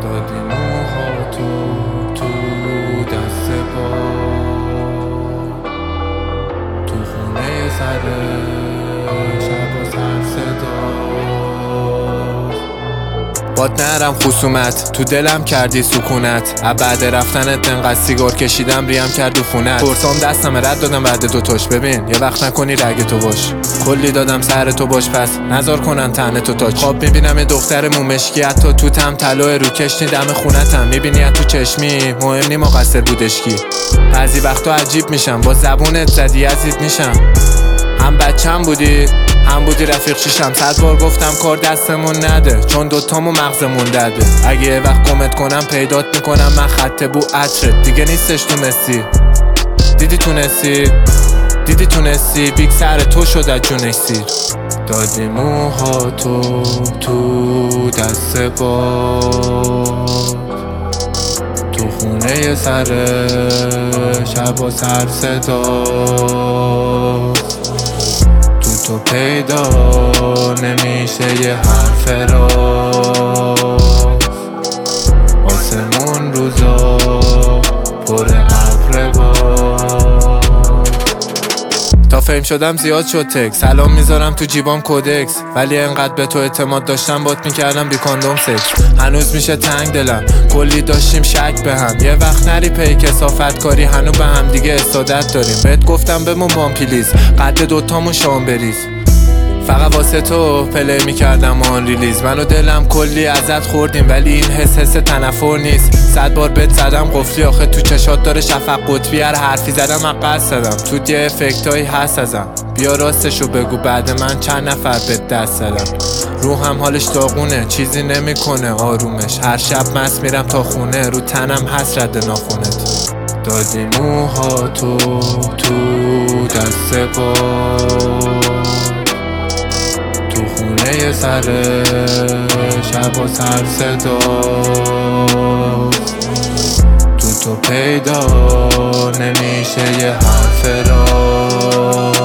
دادی موهاتو تو دست با تو خونه سر شب و سر صدا باد نرم خصومت تو دلم کردی سکونت. بعد رفتنت انقدر سیگار کشیدم ریم کرد عفونت. پرسام دستم رد دادم بعد دوتاش. ببین یه وقت نکنی رگ تو باش. کلی دادم سر تو باش پس نزار کنن تنه تو تاچ. خواب میبینم یه دختر مومشکی حتی تو تم طلوع رو کشتی دم خونتم. میبینی تو چشمی مهم نی مقصر بودشکی. بعضی وقتا عجیب میشم با زبونت زدی عزیز میشم. هم بچم بودی هم بودی رفیق شیشم. 100 بار گفتم کار دستمون نده چون دوتامو مغزمون دده. اگه یه وقت کمت کنم پیدات میکنم من خط بو عطرت دیگه نیستش تو مسی. دیدی تونستی بیگ سر تو شد از جونش سیر. دادی موهاتو تو دست باد تو خونه سر شب و سر صدا تو پیدا نمیشه یه حرف راست. آسمون روزا پر ابر باد. تا فهم شدم زیاد شد تک. سلام میذارم تو جیبام کودکس. ولی انقدر به تو اعتماد داشتم بات میکردم بی کاندوم سکس. هنوز میشه تنگ دلم کلی داشتیم شک به هم. یه وقت نری پی کثافت کاری هنو به هم دیگه استادت داریم. بهت گفتم بمون بام پلیز قد دوتامون شام بریز. فقط واسه تو پلی میکردم آن ریلیز. من و دلم کلی ازت خوردیم ولی این حس تنفر نیست. 100 بار بهت زدم قفلی آخه تو چشات داره شفق قطبی. هر حرفی زدم من قصد زدم توت یه افکتایی هست ازم. بیا راستشو بگو بعد من چند نفر بهت دست زدم. روحم حالش داغونه چیزی نمیکنه آرومش. هر شب مست میرم تا خونه رو تنم هست رد ناخونت. دادی موهاتو تو دست باد تو خونه سر شب و سر صدا تو پیدا نمیشه یه حرف راست.